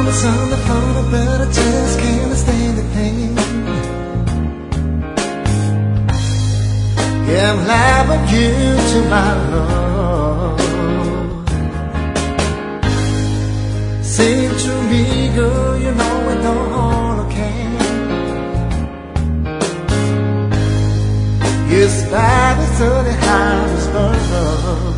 promise on the phone, but I just can't stand the pain. Yeah, I'm loving you to my love. Say to me, girl, you know it all okay. Your smile is so the hardest love.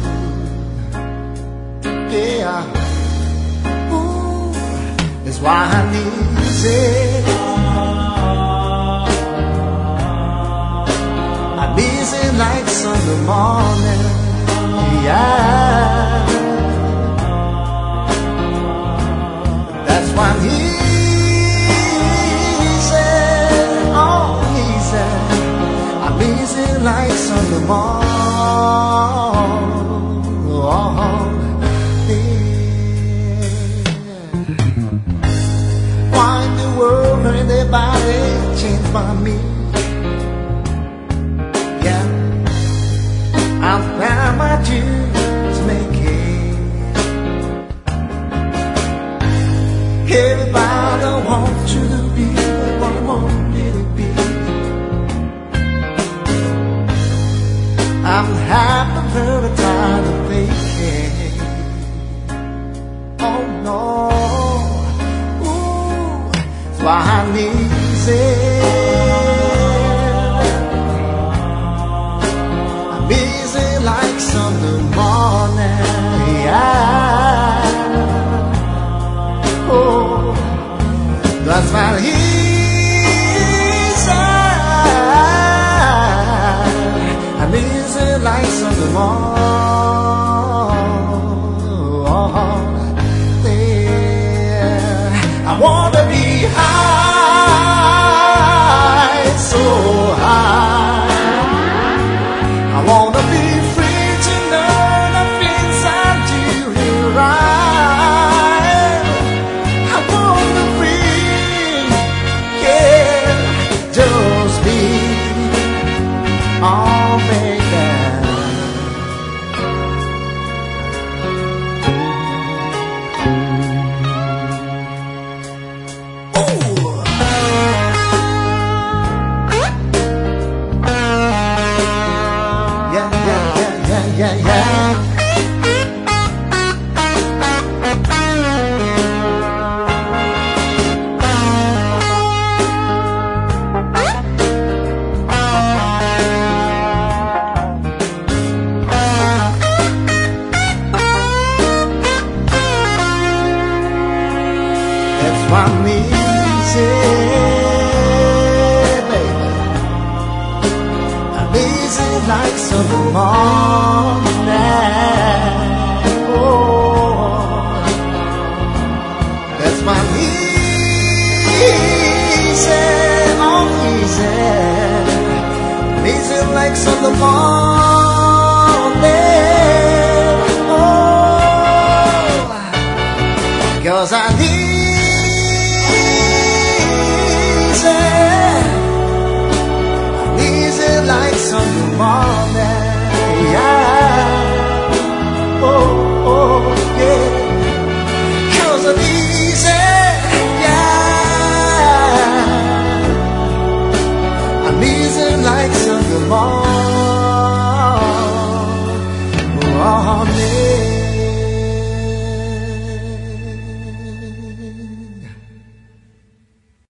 Yeah, ooh, that's why I need it. I'm busy like Sunday morning. Yeah, that's why I'm easy. Oh, easy. I'm busy like Sunday morning. Why in the world can anybody change by me? Yeah, I'll find my dues to make it. Everybody wants you to be what I want you to be. I'm happy for the time to fake it. Oh no, why I'm easy. I'm busy like Sunday morning. Yeah. Oh, that's why I'm easy. I'm busy like Sunday morning. I wanna be high, so high. I wanna be free to know nothing inside you is right. I wanna be, yeah, just be, oh baby. Yeah, yeah. That's why I'm easy, baby. I'm easy like Sunday morning. Oh, that's why I'm easy, oh easy. I'm easy like Sunday morning. Oh, 'cause I need like Sunday morning, yeah. Oh, oh, yeah. 'Cause I need